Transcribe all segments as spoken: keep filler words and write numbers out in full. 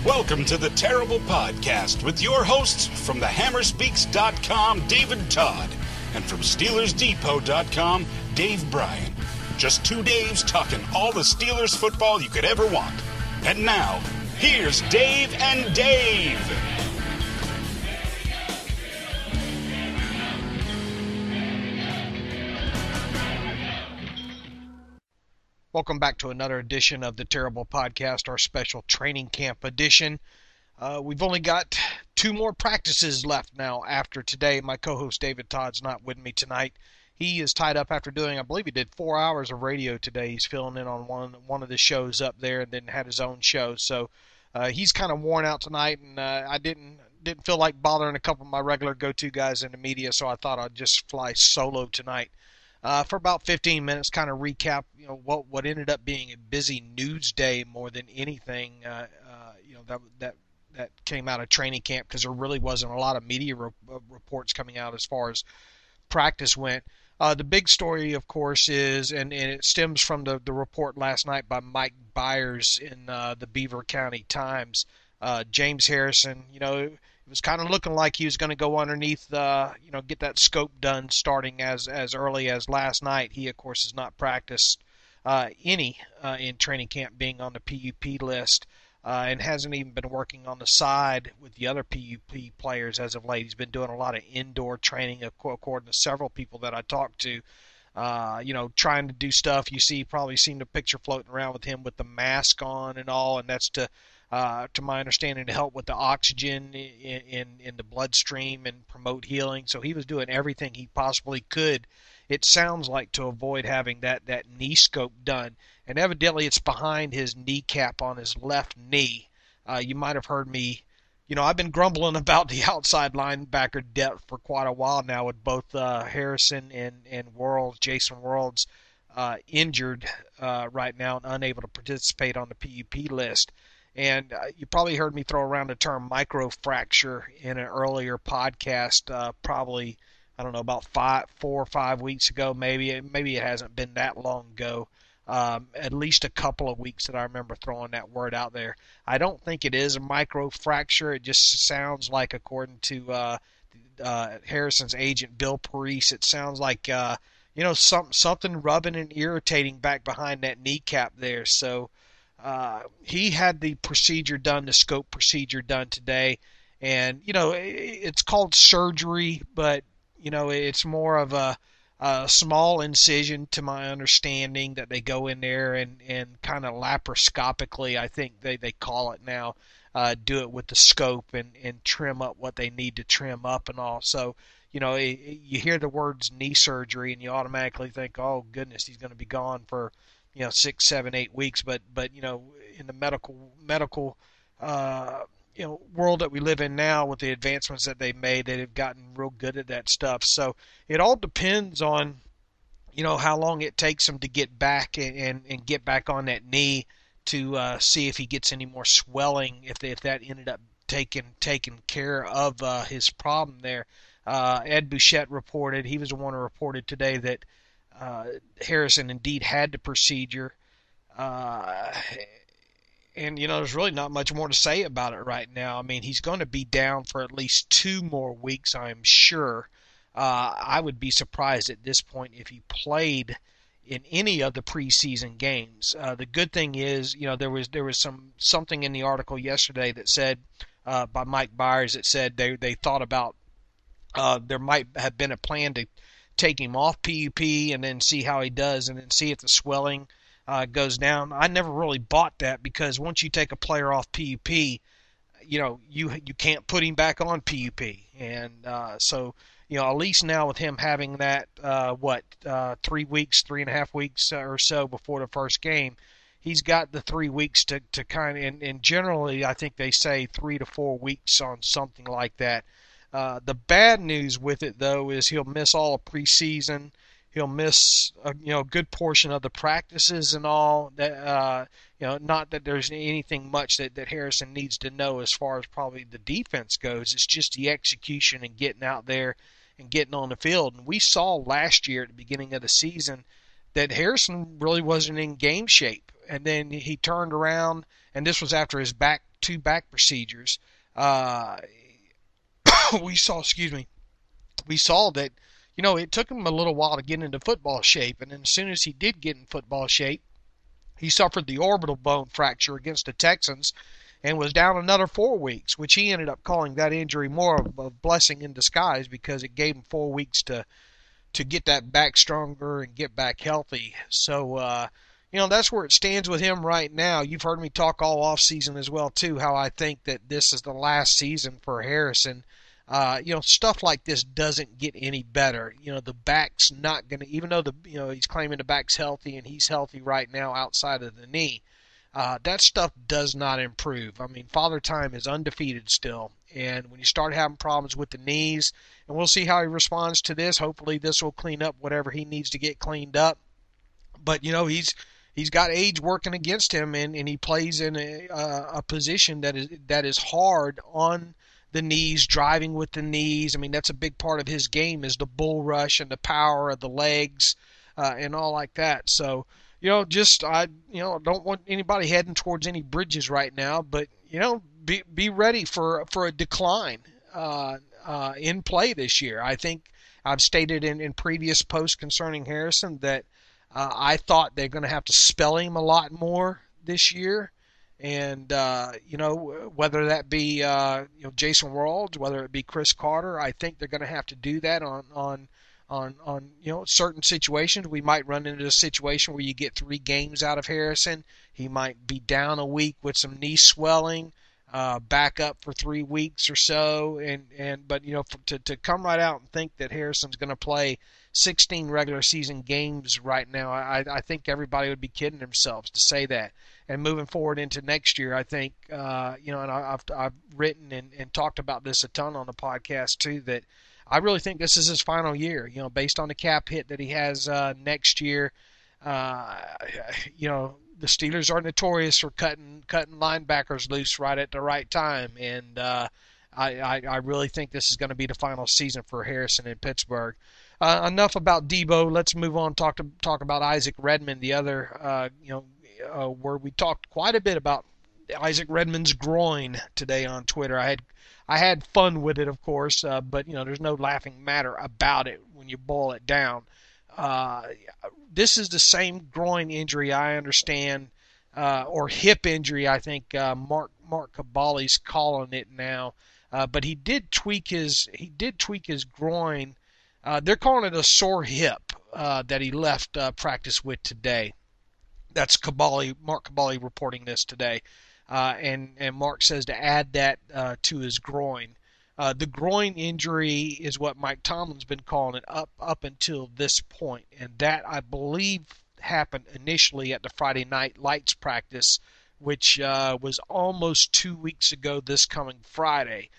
Welcome to the Terrible Podcast with your hosts from the hammer speaks dot com, David Todd, and from Steelers Depot dot com, Dave Bryan. Just two Daves talking all the Steelers football you could ever want. And now, here's Dave and Dave. Welcome back to another edition of the Terrible Podcast, our special training camp edition. Uh, we've only got two more practices left now after today. My co-host David Todd's not with me tonight. He is tied up after doing, I believe he did four hours of radio today. He's filling in on one one of the shows up there and then had his own show. So uh, he's kind of worn out tonight, and uh, I didn't didn't feel like bothering a couple of my regular go-to guys in the media, so I thought I'd just fly solo tonight. Uh, for about fifteen minutes, kind of recap, you know, what what ended up being a busy news day more than anything, uh, uh, you know, that that that came out of training camp, because there really wasn't a lot of media re- reports coming out as far as practice went. Uh, the big story, of course, is, and, and it stems from the, the report last night by Mike Byers in uh, the Beaver County Times. Uh, James Harrison, you know, it was kind of looking like he was going to go underneath, uh, you know, get that scope done starting as, as early as last night. He, of course, has not practiced uh, any uh, in training camp, being on the P U P list, uh, and hasn't even been working on the side with the other P U P players as of late. He's been doing a lot of indoor training, according to several people that I talked to, uh, you know, trying to do stuff. You see, probably seen the picture floating around with him with the mask on and all, and that's to Uh, to my understanding, to help with the oxygen in, in, in the bloodstream and promote healing. So he was doing everything he possibly could, it sounds like, to avoid having that, that knee scope done. And evidently it's behind his kneecap on his left knee. Uh, you might have heard me, you know, I've been grumbling about the outside linebacker depth for quite a while now, with both uh, Harrison and, and Worlds, Jason Worlds, uh, injured uh, right now and unable to participate on the P U P list. And uh, you probably heard me throw around the term microfracture in an earlier podcast, uh, probably, I don't know, about five, four or five weeks ago, maybe. Maybe it hasn't been that long ago. Um, at least a couple of weeks that I remember throwing that word out there. I don't think it is a microfracture. It just sounds like, according to uh, uh, Harrison's agent, Bill Parise, it sounds like, uh, you know, some, something rubbing and irritating back behind that kneecap there. So Uh, he had the procedure done, the scope procedure done today, and, you know, it, it's called surgery, but, you know, it's more of a, a small incision, to my understanding, that they go in there and, and kind of laparoscopically, I think they, they call it now, uh, do it with the scope and, and trim up what they need to trim up and all. So, you know, it, it, you hear the words knee surgery and you automatically think, oh, goodness, he's going to be gone for, you know, six, seven, eight weeks, but, but, you know, in the medical, medical, uh, you know, world that we live in now, with the advancements that they've made, they've gotten real good at that stuff. So it all depends on, you know, how long it takes him to get back and, and, and get back on that knee to uh, see if he gets any more swelling, if they, if that ended up taking, taking care of uh, his problem there. Uh, Ed Bouchette reported, he was the one who reported today that Uh, Harrison indeed had the procedure, uh, and, you know, there's really not much more to say about it right now. I mean, he's going to be down for at least two more weeks, I'm sure. Uh, I would be surprised at this point if he played in any of the preseason games. Uh, the good thing is, you know, there was there was some something in the article yesterday that said, uh, by Mike Byers, that said they they thought about uh, there might have been a plan to take him off P U P and then see how he does, and then see if the swelling uh, goes down. I never really bought that, because once you take a player off P U P, you know, you you can't put him back on P U P. And uh, so, you know, at least now with him having that, uh, what, uh, three weeks, three and a half weeks or so before the first game, he's got the three weeks to, to kind of, and, and generally I think they say three to four weeks on something like that. Uh, the bad news with it, though, is he'll miss all of preseason. He'll miss a, you know, a good portion of the practices and all. That uh, you know, not that there's anything much that, that Harrison needs to know as far as probably the defense goes. It's just the execution and getting out there and getting on the field. And we saw last year at the beginning of the season that Harrison really wasn't in game shape. And then he turned around, and this was after his back two back procedures. Uh, we saw, excuse me, we saw that, you know, it took him a little while to get into football shape, and then as soon as he did get in football shape, he suffered the orbital bone fracture against the Texans and was down another four weeks, which he ended up calling that injury more of a blessing in disguise because it gave him four weeks to to get that back stronger and get back healthy. So, uh, you know, that's where it stands with him right now. You've heard me talk all off season as well, too, how I think that this is the last season for Harrison. Uh, you know, stuff like this doesn't get any better. You know, the back's not going to, even though the, you know, he's claiming the back's healthy and he's healthy right now outside of the knee, uh, that stuff does not improve. I mean, Father Time is undefeated still. And when you start having problems with the knees, and we'll see how he responds to this. Hopefully this will clean up whatever he needs to get cleaned up. But, you know, he's he's got age working against him, and, and he plays in a, a position that is that is hard on the knees, driving with the knees. I mean, that's a big part of his game is the bull rush and the power of the legs uh, and all like that. So, you know, just I, you know, don't want anybody heading towards any bridges right now, but, you know, be be ready for for a decline uh, uh, in play this year. I think I've stated in, in previous posts concerning Harrison that uh, I thought they're going to have to spell him a lot more this year. And, uh, you know, whether that be, uh, you know, Jason Worlds, whether it be Chris Carter, I think they're going to have to do that on, on, on, on, you know, certain situations. We might run into a situation where you get three games out of Harrison. He might be down a week with some knee swelling, uh, back up for three weeks or so. And, and, but, you know, for, to, to come right out and think that Harrison's going to play sixteen regular season games right now, I, I think everybody would be kidding themselves to say that. And moving forward into next year, I think, uh, you know, and I, I've, I've written and, and talked about this a ton on the podcast too, that I really think this is his final year, you know, based on the cap hit that he has uh, next year. Uh, you know, the Steelers are notorious for cutting cutting linebackers loose right at the right time. And uh, I, I, I really think this is going to be the final season for Harrison in Pittsburgh. Uh, enough about Debo. Let's move on and talk, to, talk about Isaac Redman, the other, uh, you know, Uh, where we talked quite a bit about Isaac Redman's groin today on Twitter. I had I had fun with it, of course, uh, but you know, there's no laughing matter about it when you boil it down. Uh, this is the same groin injury, I understand, uh, or hip injury. I think uh, Mark Mark Cabali's calling it now, uh, but he did tweak his he did tweak his groin. Uh, they're calling it a sore hip uh, that he left uh, practice with today. That's Cabali, Mark Cabali reporting this today. Uh, and, and Mark says to add that uh, to his groin. Uh, the groin injury is what Mike Tomlin's been calling it up, up until this point. And that, I believe, happened initially at the Friday Night Lights practice, which uh, was almost two weeks ago this coming Friday.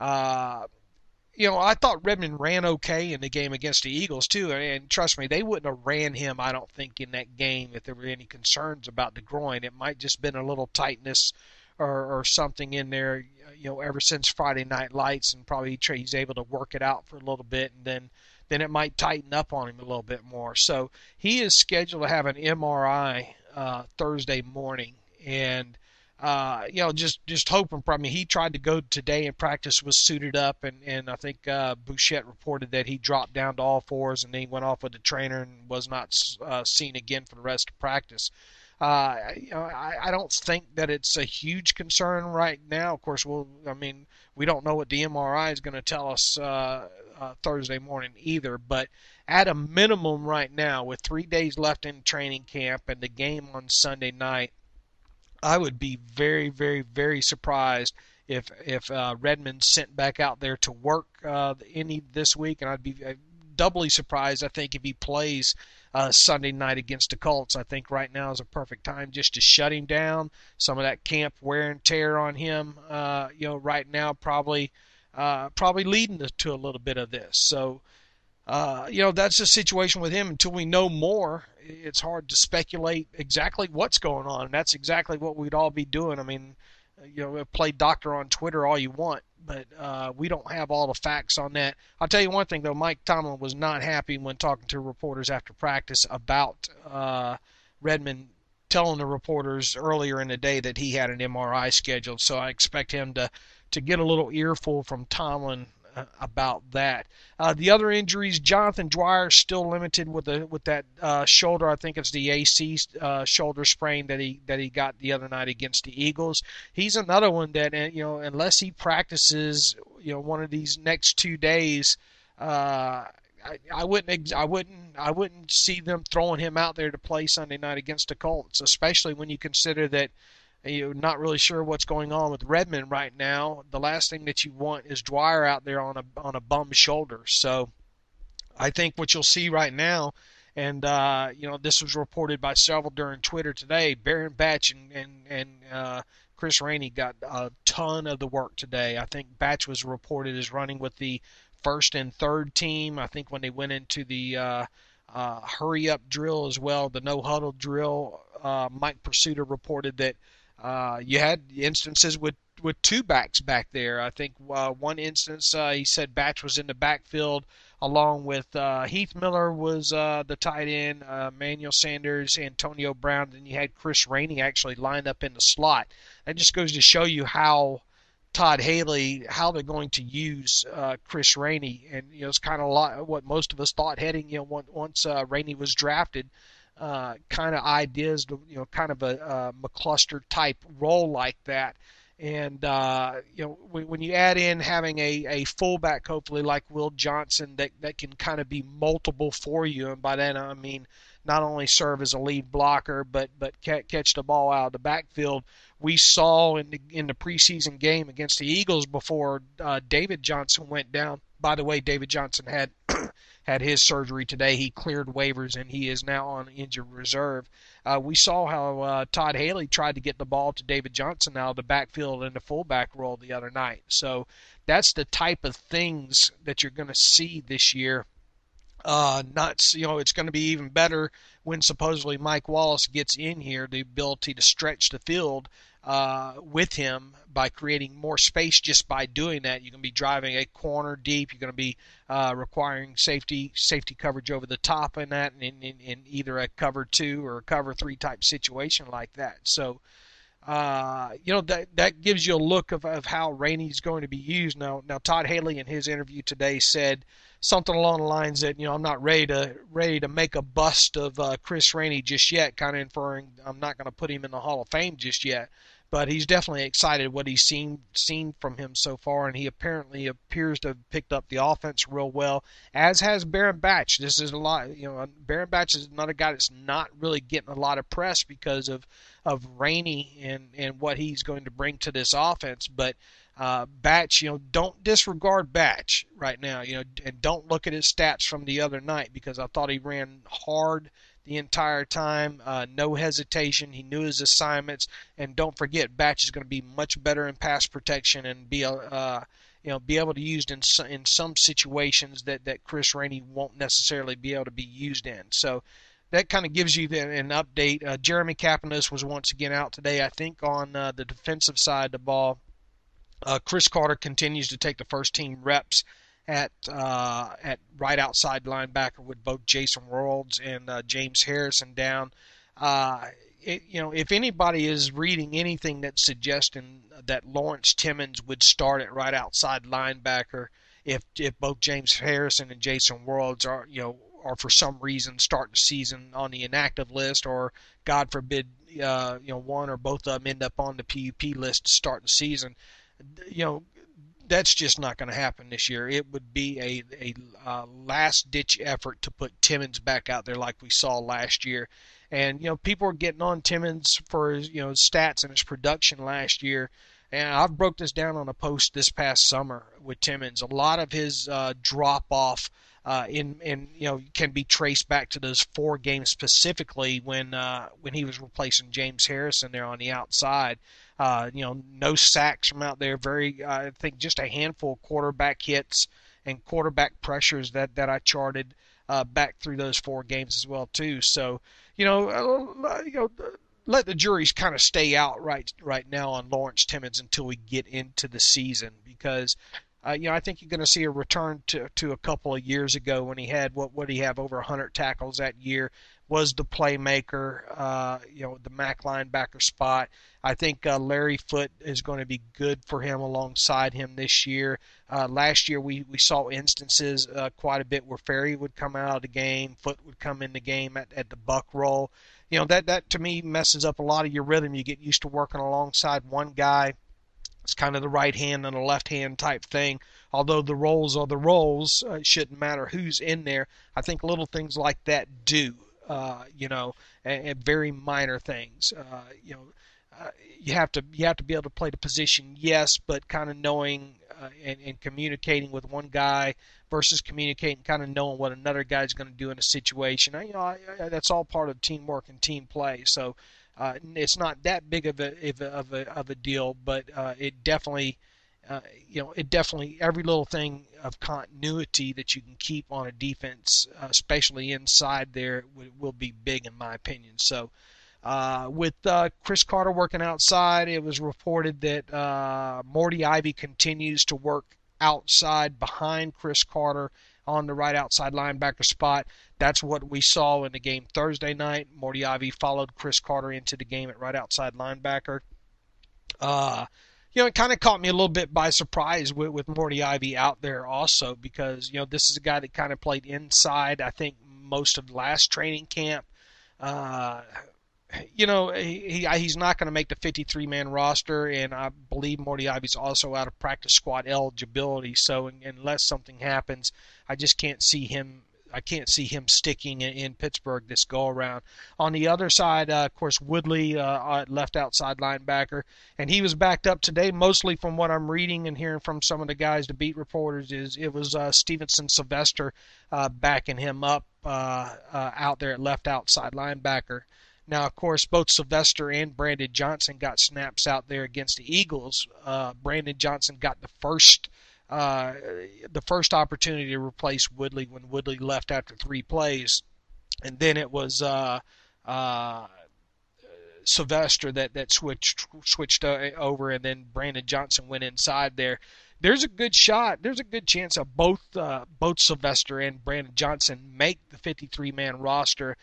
Uh, You know, I thought Redman ran okay in the game against the Eagles, too. And trust me, they wouldn't have ran him, I don't think, in that game if there were any concerns about the groin. It might just been a little tightness or, or something in there, you know, ever since Friday Night Lights. And probably he's able to work it out for a little bit. And then, then it might tighten up on him a little bit more. So he is scheduled to have an M R I uh, Thursday morning. And Uh, you know, just, just hoping. I mean, he tried to go today and practice was suited up, and, and I think uh, Bouchette reported that he dropped down to all fours and then he went off with the trainer and was not uh, seen again for the rest of practice. Uh, you know, I, I don't think that it's a huge concern right now. Of course, we'll, I mean, we don't know what the M R I is going to tell us uh, uh, Thursday morning either, but at a minimum right now, with three days left in training camp and the game on Sunday night, I would be very, very, very surprised if if uh, Redman's sent back out there to work uh, any this week, and I'd be doubly surprised, I think, if he plays uh, Sunday night against the Colts. I think right now is a perfect time just to shut him down. Some of that camp wear and tear on him, uh, you know, right now probably uh, probably leading to, to a little bit of this. So. Uh, you know, that's the situation with him. Until we know more, it's hard to speculate exactly what's going on. And that's exactly what we'd all be doing. I mean, you know, play doctor on Twitter all you want, but uh, we don't have all the facts on that. I'll tell you one thing, though. Mike Tomlin was not happy when talking to reporters after practice about uh, Redman telling the reporters earlier in the day that he had an M R I scheduled, so I expect him to, to get a little earful from Tomlin uh, about that. Uh, the other injuries, Jonathan Dwyer still limited with the with that uh, shoulder. I think it's the A C uh, shoulder sprain that he that he got the other night against the Eagles. He's another one that, you know, unless he practices, you know, one of these next two days, uh, I, I wouldn't I wouldn't I wouldn't see them throwing him out there to play Sunday night against the Colts, especially when you consider that you're not really sure what's going on with Redmond right now. The last thing that you want is Dwyer out there on a on a bum shoulder. So I think what you'll see right now, and uh, you know, this was reported by several during Twitter today, Baron Batch and and, and uh, Chris Rainey got a ton of the work today. I think Batch was reported as running with the first and third team. I think when they went into the uh, uh, hurry-up drill as well, the no-huddle drill, uh, Mike Pursuta reported that uh, you had instances with, with two backs back there. I think uh, one instance uh, he said Batch was in the backfield along with uh, Heath Miller was uh, the tight end, uh, Manuel Sanders, Antonio Brown. Then you had Chris Rainey actually lined up in the slot. That just goes to show you how Todd Haley, how they're going to use uh, Chris Rainey. And, you know, it's kind of a lot what most of us thought heading, you know, once uh, Rainey was drafted, uh, kind of ideas, you know, kind of a, a McCluster type role like that. And, uh, you know, when, when you add in having a, a fullback, hopefully, like Will Johnson, that, that can kind of be multiple for you. And by that, I mean, not only serve as a lead blocker, but but catch the ball out of the backfield. We saw in the, in the preseason game against the Eagles before uh, David Johnson went down. By the way, David Johnson had had his surgery today. He cleared waivers, and he is now on injured reserve. Uh, we saw how uh, Todd Haley tried to get the ball to David Johnson out of the backfield in the fullback role the other night. So that's the type of things that you're going to see this year. Uh, not, you know, it's going to be even better when supposedly Mike Wallace gets in here, the ability to stretch the field uh, with him by creating more space just by doing that. You're going to be driving a corner deep. You're going to be uh, requiring safety safety coverage over the top in that, in, in, in either a cover two or a cover three type situation like that. So, uh, you know, that that gives you a look of, of how Rainey's going to be used. Now, now Todd Haley in his interview today said something along the lines that, you know, I'm not ready to ready to make a bust of uh, Chris Rainey just yet, kind of inferring I'm not going to put him in the Hall of Fame just yet. But he's definitely excited what he's seen seen from him so far, and he apparently appears to have picked up the offense real well, as has Baron Batch. This is a lot, you know, Baron Batch is another guy that's not really getting a lot of press because of of Rainey and, and what he's going to bring to this offense. But uh, Batch, you know, don't disregard Batch right now, you know, and don't look at his stats from the other night, because I thought he ran hard the entire time, uh, no hesitation. He knew his assignments, and don't forget, Batch is going to be much better in pass protection and be a, uh, you know, be able to use in some, in some situations that, that Chris Rainey won't necessarily be able to be used in. So that kind of gives you the, an update. Uh, Jeremy Kapanos was once again out today, I think, on uh, the defensive side of the ball. Uh, Chris Carter continues to take the first team reps at uh, at right outside linebacker with both Jason Worlds and uh, James Harrison down. Uh, it, you know, if anybody is reading anything that's suggesting that Lawrence Timmons would start at right outside linebacker, if if both James Harrison and Jason Worlds are, you know, are for some reason starting the season on the inactive list, or God forbid, uh, you know, one or both of them end up on the P U P list to start the season, you know, that's just not going to happen this year. It would be a, a uh, last-ditch effort to put Timmons back out there like we saw last year. And, you know, people are getting on Timmons for his, you know, stats and his production last year. And I've broke this down on a post this past summer with Timmons. A lot of his uh, drop-off uh, in, in, you know, can be traced back to those four games specifically when uh, when he was replacing James Harrison there on the outside. Uh, you know, no sacks from out there. Very, uh, I think, just a handful of quarterback hits and quarterback pressures that, that I charted uh, back through those four games as well too. So, you know, uh, you know, let the juries kind of stay out right right now on Lawrence Timmons until we get into the season, because Uh, you know, I think you're going to see a return to, to a couple of years ago when he had what what he have over one hundred tackles that year, was the playmaker, uh, you know, the Mac linebacker spot. I think uh, Larry Foote is going to be good for him alongside him this year. Uh, last year we, we saw instances uh, quite a bit where Ferry would come out of the game, Foote would come in the game at, at the buck roll. You know, that, that to me messes up a lot of your rhythm. You get used to working alongside one guy. It's kind of the right hand and a left hand type thing. Although the roles are the roles, uh, it shouldn't matter who's in there. I think little things like that do, uh, you know, and, and very minor things. Uh, you know, uh, you have to you have to be able to play the position, yes, but kind of knowing uh, and, and communicating with one guy versus communicating, kind of knowing what another guy's going to do in a situation. You know, I, I, that's all part of teamwork and team play. So. Uh, it's not that big of a of a, of a, of a deal, but uh, it definitely, uh, you know, it definitely every little thing of continuity that you can keep on a defense, uh, especially inside there, will, will be big in my opinion. So, uh, with uh, Cris Carter working outside, it was reported that uh, Morty Ivy continues to work outside behind Cris Carter on the right outside linebacker spot. That's what we saw in the game Thursday night. Morty Ivy followed Cris Carter into the game at right outside linebacker. Uh, you know, it kind of caught me a little bit by surprise with, with Morty Ivy out there also because, you know, this is a guy that kind of played inside, I think, most of last training camp. Uh, you know, he, he's not going to make the fifty-three man roster, and I believe Morty Ivy's also out of practice squad eligibility. So unless something happens, I just can't see him. I can't see him sticking in, in Pittsburgh this go around. On the other side, uh, of course, Woodley, uh, left outside linebacker, and he was backed up today. Mostly from what I'm reading and hearing from some of the guys, the beat reporters, is it was uh, Stevenson Sylvester uh, backing him up uh, uh, out there at left outside linebacker. Now, of course, both Sylvester and Brandon Johnson got snaps out there against the Eagles. Uh, Brandon Johnson got the first uh, the first opportunity to replace Woodley when Woodley left after three plays, and then it was uh, uh, Sylvester that, that switched switched over, and then Brandon Johnson went inside there. There's a good shot. There's a good chance of both uh, both Sylvester and Brandon Johnson make the fifty-three man roster.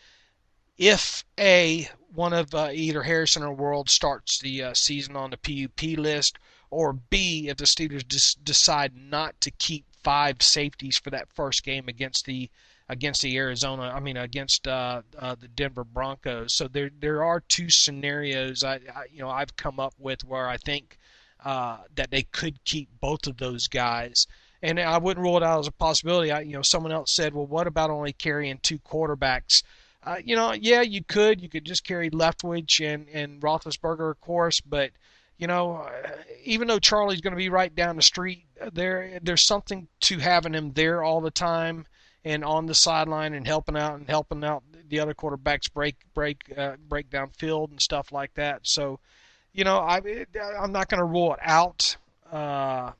If A, one of uh, either Harrison or World starts the uh, season on the P U P list, or B, if the Steelers dis- decide not to keep five safeties for that first game against the against the Arizona, I mean against uh, uh, the Denver Broncos. So there there are two scenarios I, I you know I've come up with where I think uh, that they could keep both of those guys. And I wouldn't rule it out as a possibility. I, you know, someone else said, well, what about only carrying two quarterbacks? Uh, you know, yeah, you could. You could just carry Leftwich and, and Roethlisberger, of course. But, you know, uh, even though Charlie's going to be right down the street, there there's something to having him there all the time and on the sideline and helping out and helping out the other quarterbacks break break uh, break down field and stuff like that. So, you know, I I'm not going to rule it out, uh,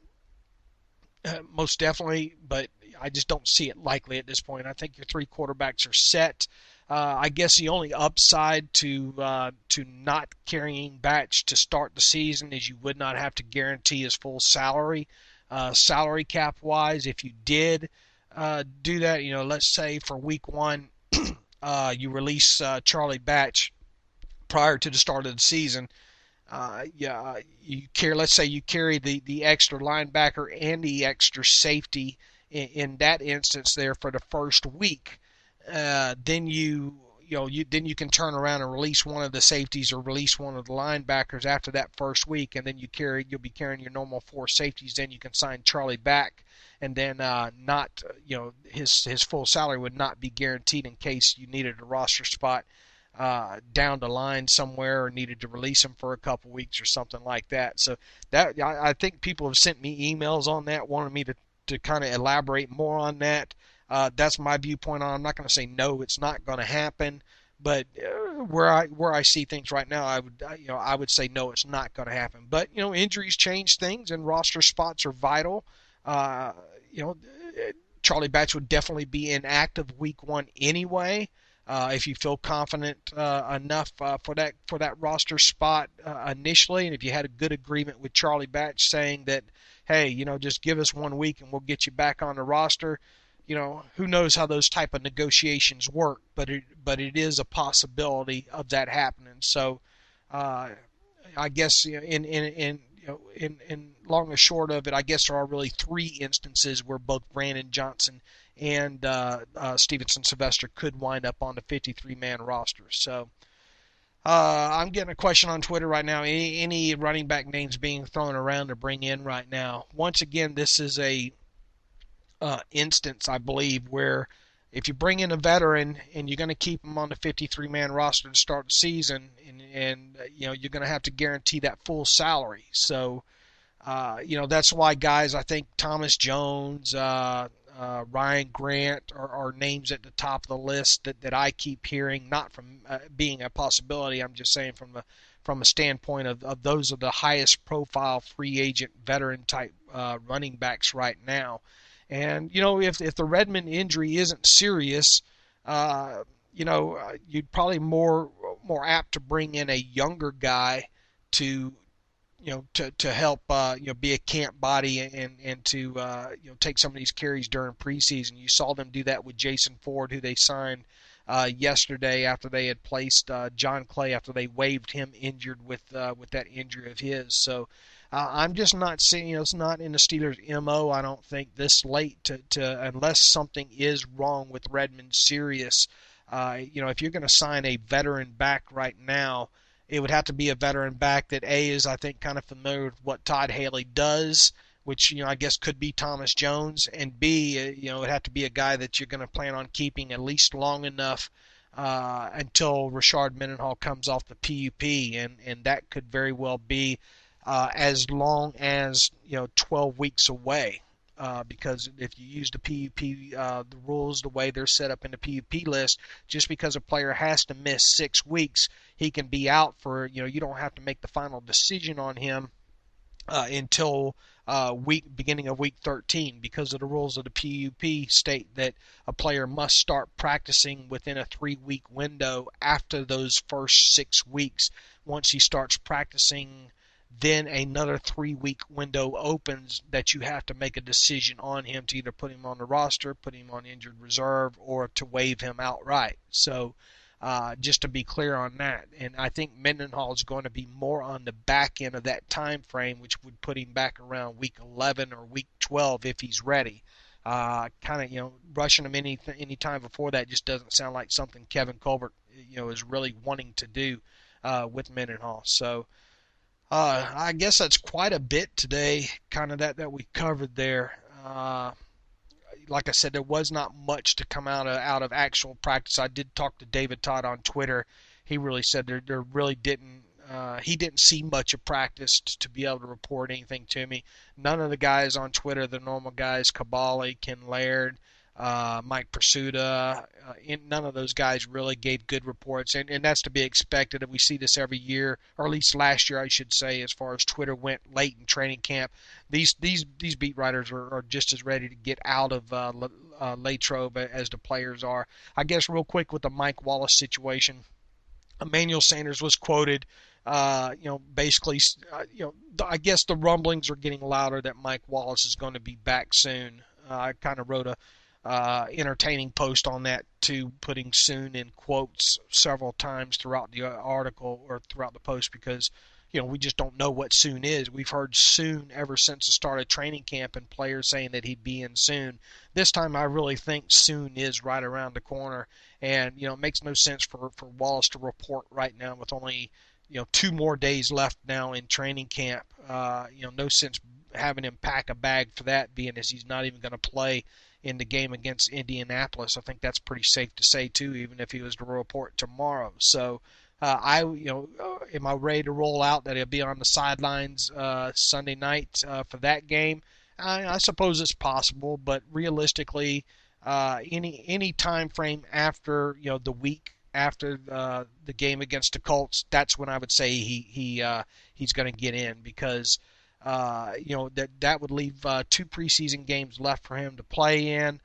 most definitely, but I just don't see it likely at this point. I think your three quarterbacks are set. Uh, I guess the only upside to uh, to not carrying Batch to start the season is you would not have to guarantee his full salary, uh, salary cap wise. If you did uh, do that, you know, let's say for week one, uh, you release uh, Charlie Batch prior to the start of the season. Uh, yeah, you carry. Let's say you carry the, the extra linebacker and the extra safety in, in that instance there for the first week. Uh, then you you know you then you can turn around and release one of the safeties or release one of the linebackers after that first week, and then you carry you'll be carrying your normal four safeties. Then you can sign Charlie back, and then uh, not you know his his full salary would not be guaranteed in case you needed a roster spot uh, down the line somewhere or needed to release him for a couple weeks or something like that. So that I, I think people have sent me emails on that, wanting me to to kind of elaborate more on that. Uh, that's my viewpoint on it. I'm not going to say no, it's not going to happen, but uh, where I where I see things right now, I would you know I would say no, it's not going to happen. But you know, injuries change things, and roster spots are vital. Uh, you know, Charlie Batch would definitely be inactive week one anyway. Uh, if you feel confident uh, enough uh, for that for that roster spot uh, initially, and if you had a good agreement with Charlie Batch saying that, hey, you know, just give us one week and we'll get you back on the roster, you know, who knows how those type of negotiations work, but it but it is a possibility of that happening. So, uh, I guess you know, in in in you know, in in long and short of it, I guess there are really three instances where both Brandon Johnson and uh, uh, Stevenson Sylvester could wind up on the fifty-three man roster. So uh, I'm getting a question on Twitter right now. Any, any running back names being thrown around to bring in right now? Once again, this is a uh, instance, I believe, where if you bring in a veteran and you're going to keep him on the fifty-three man roster to start the season, and, and uh, you know you're going to have to guarantee that full salary. So uh, you know that's why guys, I think Thomas Jones, uh, uh, Ryan Grant are, are names at the top of the list that, that I keep hearing, not from uh, being a possibility. I'm just saying from the from a standpoint of, of those are the highest profile free agent veteran type uh, running backs right now. And, you know, if, if the Redmond injury isn't serious, uh, you know, you'd probably more more apt to bring in a younger guy to, you know, to, to help, uh, you know, be a camp body and, and to, uh, you know, take some of these carries during preseason. You saw them do that with Jason Ford, who they signed uh, yesterday after they had placed uh, John Clay after they waived him injured with uh, with that injury of his. So uh, I'm just not seeing, you know, it's not in the Steelers' M O, I don't think, this late to, to unless something is wrong with Redmond serious. Uh, you know, if you're going to sign a veteran back right now, it would have to be a veteran back that, A, is, I think, kind of familiar with what Todd Haley does, which, you know, I guess could be Thomas Jones, and B, you know, it would have to be a guy that you're going to plan on keeping at least long enough uh, until Rashard Mendenhall comes off the P U P, and, and that could very well be uh, as long as, you know, twelve weeks away. Uh, because if you use the P U P, uh, the rules, the way they're set up in the P U P list, just because a player has to miss six weeks, he can be out for, you know, you don't have to make the final decision on him uh, until uh, week beginning of week thirteen, because of the rules of the P U P state that a player must start practicing within a three-week window after those first six weeks. Once he starts practicing, then another three-week window opens that you have to make a decision on him to either put him on the roster, put him on injured reserve, or to waive him outright. So uh, just to be clear on that. And I think Mendenhall is going to be more on the back end of that time frame, which would put him back around week eleven or week twelve if he's ready. Uh, kind of, you know, rushing him any any time before that just doesn't sound like something Kevin Colbert, you know, is really wanting to do uh, with Mendenhall. So Uh, I guess that's quite a bit today, kind of that, that we covered there. Uh, like I said, there was not much to come out of out of actual practice. I did talk to David Todd on Twitter. He really said there, there really didn't uh, he didn't see much of practice to, to be able to report anything to me. None of the guys on Twitter, the normal guys, Kabali, Ken Laird, Uh, Mike Pursuta, uh, in, none of those guys really gave good reports, and, and that's to be expected. We see this every year, or at least last year, I should say, as far as Twitter went late in training camp. These these these beat writers are, are just as ready to get out of uh, uh, Latrobe as the players are. I guess real quick with the Mike Wallace situation, Emmanuel Sanders was quoted, uh, you know, basically, uh, you know, I guess the rumblings are getting louder that Mike Wallace is going to be back soon. Uh, I kind of wrote a Uh, entertaining post on that too, putting soon in quotes several times throughout the article or throughout the post, because you know we just don't know what soon is. We've heard soon ever since the start of training camp, and players saying that he'd be in soon. This time I really think soon is right around the corner, and you know it makes no sense for, for Wallace to report right now with only you know two more days left now in training camp. Uh, you know no sense having him pack a bag for that, being as he's not even going to play in the game against Indianapolis. I think that's pretty safe to say too, even if he was to report tomorrow. So uh, I, you know, am I ready to roll out that he'll be on the sidelines uh, Sunday night uh, for that game? I, I suppose it's possible, but realistically, uh, any any time frame after you know the week after uh, the game against the Colts, that's when I would say he he uh, he's going to get in, because Uh, you know, that that would leave uh, two preseason games left for him to play in.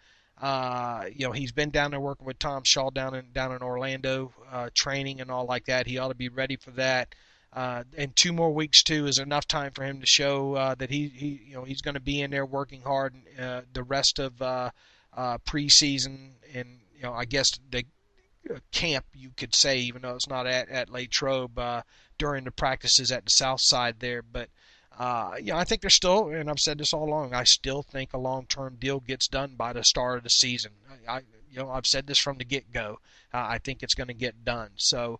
Uh, you know, he's been down there working with Tom Shaw down in down in Orlando, uh, training and all like that. He ought to be ready for that. Uh, and two more weeks too is enough time for him to show uh, that he, he you know he's going to be in there working hard uh, the rest of uh, uh, preseason and you know I guess the uh, camp you could say, even though it's not at at Latrobe uh, during the practices at the south side there. But uh, you know I think there's still, and I've said this all along, I still think a long-term deal gets done by the start of the season. I, I you know I've said this from the get-go. Uh, I think it's going to get done. So.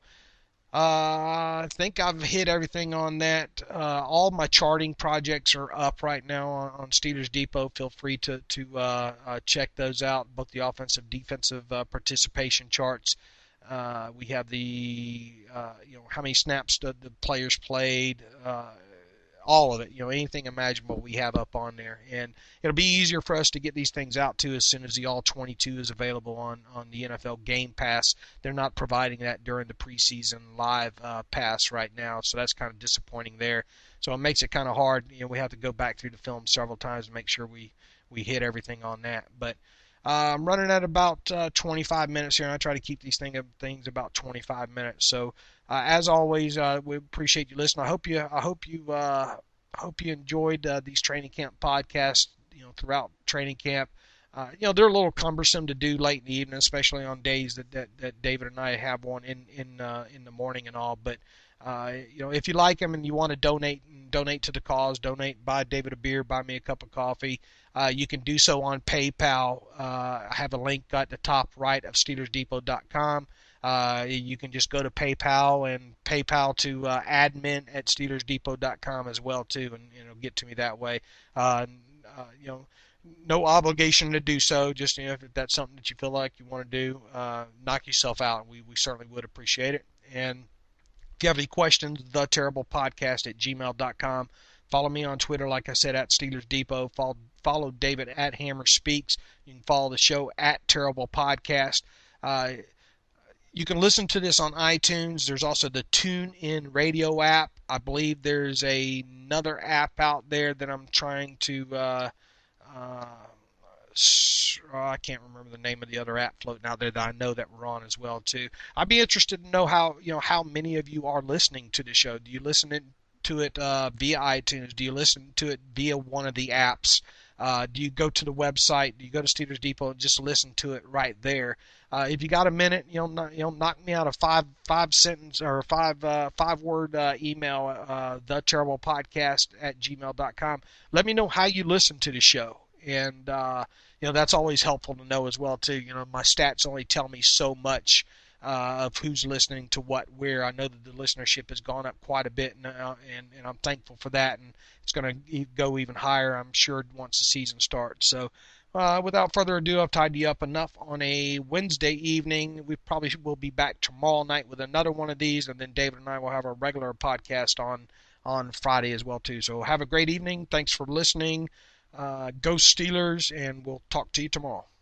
Uh, I think I've hit everything on that. Uh, all my charting projects are up right now on, on Steelers Depot. Feel free to to uh, uh, check those out, both the offensive, defensive uh, participation charts. Uh, we have the uh, you know how many snaps the, the players played, uh, all of it. You know anything imaginable we have up on there, and it'll be easier for us to get these things out to as soon as the all twenty-two is available on on the N F L Game Pass. They're not providing that during the preseason live uh, pass right now, so that's kind of disappointing there. So it makes it kind of hard. You know we have to go back through the film several times to make sure we we hit everything on that, but. Uh, I'm running at about uh, twenty-five minutes here, and I try to keep these thing, things about twenty-five minutes. So, uh, as always, uh, we appreciate you listening. I hope you, I hope you, uh, hope you enjoyed uh, these training camp podcasts. You know, throughout training camp. Uh, you know, they're a little cumbersome to do late in the evening, especially on days that, that, that David and I have one in in uh, in the morning and all. But uh, you know, if you like them and you want to donate and donate to the cause, donate, buy David a beer, buy me a cup of coffee. Uh, you can do so on PayPal. Uh, I have a link at the top right of Steelers Depot dot com. Uh, you can just go to PayPal and PayPal to uh, admin at Steelers Depot dot com as well too, and you know get to me that way. Uh, uh, you know, no obligation to do so. Just you know, if that's something that you feel like you want to do, uh, knock yourself out. We we certainly would appreciate it. And if you have any questions, the terrible podcast at gmail dot com. Follow me on Twitter, like I said, at Steelers Depot. Follow, follow David at Hammer Speaks. You can follow the show at Terrible Podcast. Uh, you can listen to this on iTunes. There's also the TuneIn Radio app. I believe there's a, another app out there that I'm trying to... Uh, uh, I can't remember the name of the other app floating out there that I know that we're on as well too. I'd be interested to know how you know how many of you are listening to the show. Do you listen to it uh, via iTunes? Do you listen to it via one of the apps? Uh, do you go to the website? Do you go to Steelers Depot and just listen to it right there? Uh, if you got a minute, you know, knock, you know, knock me out a five five sentence or five uh, five word uh, email, uh, the terrible podcast at gmail dot com. Let me know how you listen to the show. And, uh, you know, that's always helpful to know as well, too. You know, my stats only tell me so much uh, of who's listening to what, where. I know that the listenership has gone up quite a bit, and, uh, and, and I'm thankful for that. And it's going to go even higher, I'm sure, once the season starts. So, uh, without further ado, I've tied you up enough on a Wednesday evening. We probably will be back tomorrow night with another one of these, and then David and I will have our regular podcast on, on Friday as well, too. So have a great evening. Thanks for listening. Uh, go Steelers, and we'll talk to you tomorrow.